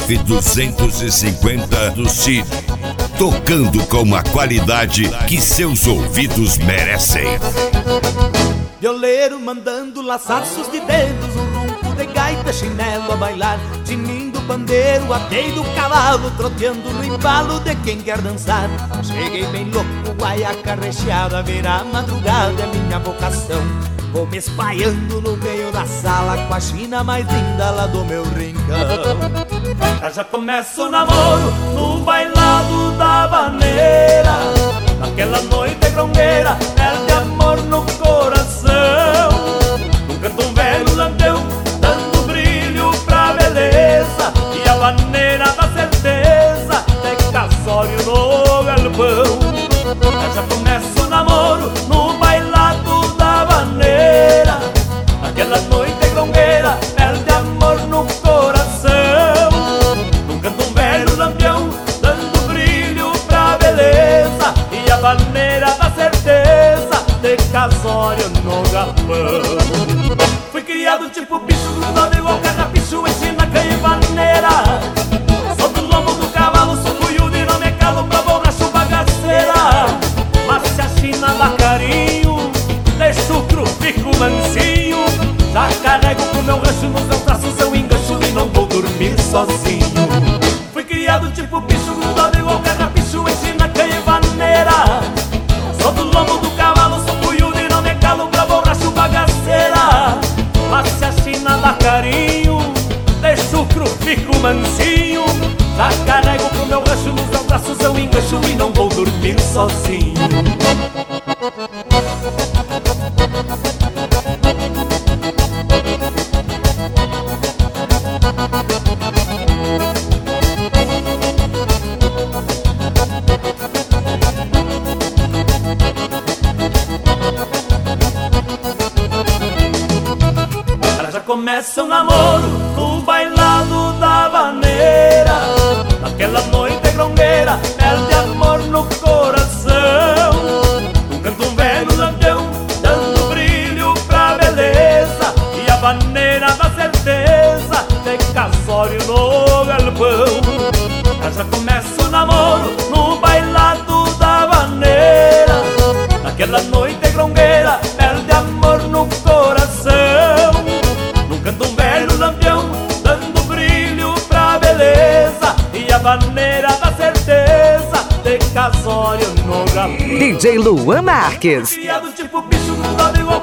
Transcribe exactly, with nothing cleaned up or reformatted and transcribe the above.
F duzentos e cinquenta do Cid, tocando com a qualidade que seus ouvidos merecem. Violeiro mandando laçaços de dedos, um ronco de gaita, chinelo a bailar, tinindo bandeiro, atei do cavalo, troteando no embalo de quem quer dançar. Cheguei bem louco, guaiaca recheada, virar madrugada é minha vocação. Vou me espalhando no meio da sala com a china mais linda lá do meu rincão. Já começa o namoro no bailado da vaneira, naquela noite grongueira, perde amor no coração. Um canto velho lampião, dando brilho pra beleza, e a vaneira da certeza, de casório no galpão. Já começa o namoro no bailado da vaneira, aquela noite grongueira, perde amor no coração. Um canto velho lampião, dando brilho pra beleza, e a vaneira da certeza, de casório no galpão. Fui criado tipo bicho, grudado igual carrapicho, ensina canha e vaneira. Sou do lombo do cavalo, sou cuiudo e não me calo pra borracho bagaceira. Mas se a china dá carinho, deixo o cru, fico mansinho. Já carrego pro meu rancho, nos meus braços eu engancho e não vou dormir sozinho. Fui criado tipo bicho, grudado igual carrapicho, ensina canha e vaneira. Sou do lombo do cavalo, sou cuiudo e não me calo pra borracho bagaceira. Mas se a china dá carinho, deixo o cru, fico mansinho. Já carrego pro meu rancho, nos meus braços eu engancho e não vou dormir sozinho. Começa o namoro no bailado da vaneira, naquela noite grongueira, perde amor no coração. Um canto velho lampião, dando brilho pra beleza, e a vaneira da certeza, de casório no galpão. Já começa o namoro no bailado da vaneira, naquela noite grongueira, perde amor no coração. Canto um velho lampião, dando brilho pra beleza, e a vaneira da certeza, de casório no galpão. D J Luan Marques. Criado tipo bicho, grudado igual